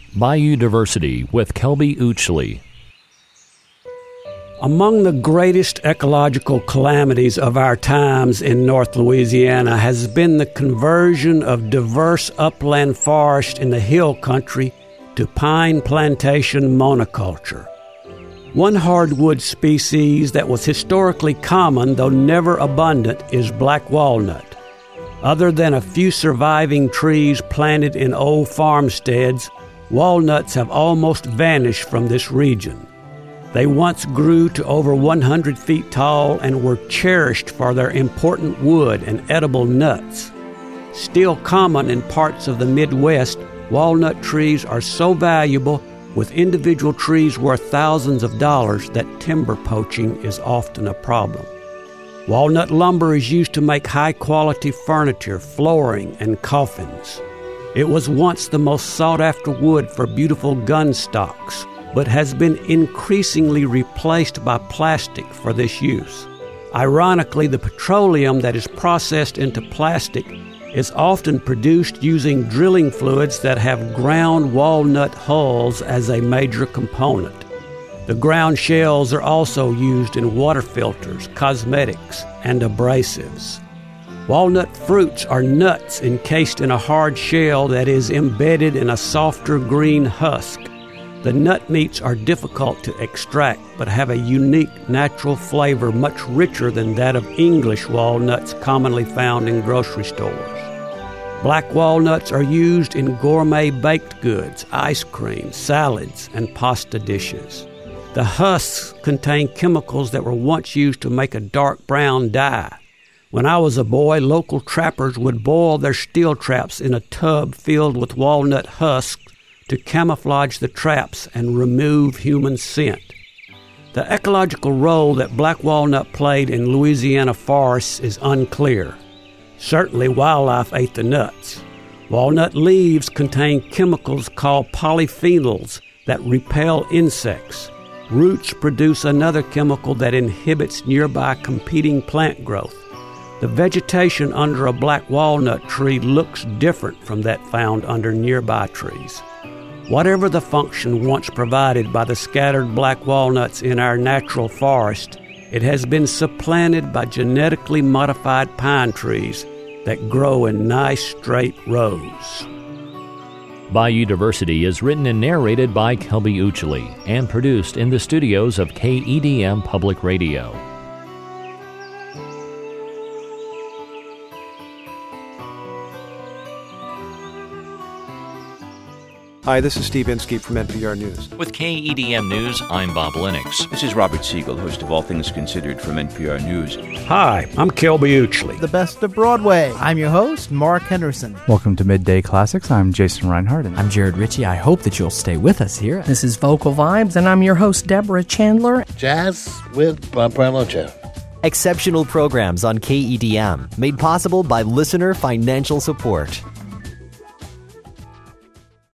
Bayou Diversity with Kelby Uchley. Among the greatest ecological calamities of our times in North Louisiana has been the conversion of diverse upland forest in the hill country to pine plantation monoculture. One hardwood species that was historically common, though never abundant, is black walnut. Other than a few surviving trees planted in old farmsteads, walnuts have almost vanished from this region. They once grew to over 100 feet tall and were cherished for their important wood and edible nuts. Still common in parts of the Midwest, walnut trees are so valuable, with individual trees worth thousands of dollars, that timber poaching is often a problem. Walnut lumber is used to make high-quality furniture, flooring, and coffins. It was once the most sought-after wood for beautiful gun stocks, but has been increasingly replaced by plastic for this use. Ironically, the petroleum that is processed into plastic is often produced using drilling fluids that have ground walnut hulls as a major component. The ground shells are also used in water filters, cosmetics, and abrasives. Walnut fruits are nuts encased in a hard shell that is embedded in a softer green husk. The nut meats are difficult to extract, but have a unique natural flavor much richer than that of English walnuts commonly found in grocery stores. Black walnuts are used in gourmet baked goods, ice cream, salads, and pasta dishes. The husks contain chemicals that were once used to make a dark brown dye. When I was a boy, local trappers would boil their steel traps in a tub filled with walnut husks to camouflage the traps and remove human scent. The ecological role that black walnut played in Louisiana forests is unclear. Certainly wildlife ate the nuts. Walnut leaves contain chemicals called polyphenols that repel insects. Roots produce another chemical that inhibits nearby competing plant growth. The vegetation under a black walnut tree looks different from that found under nearby trees. Whatever the function once provided by the scattered black walnuts in our natural forest, it has been supplanted by genetically modified pine trees that grow in nice straight rows. Bayou Diversity is written and narrated by Kelby Uchley and produced in the studios of KEDM Public Radio. Hi, this is Steve Inskeep from NPR News. With KEDM News, I'm Bob Lennox. This is Robert Siegel, host of All Things Considered from NPR News. Hi, I'm Kelby Uchley. The best of Broadway. I'm your host, Mark Henderson. Welcome to Midday Classics. I'm Jason Reinhardt. I'm Jared Ritchie. I hope that you'll stay with us here. This is Vocal Vibes, and I'm your host, Deborah Chandler. Jazz with Bob Bralocha. Exceptional programs on KEDM, made possible by listener financial support.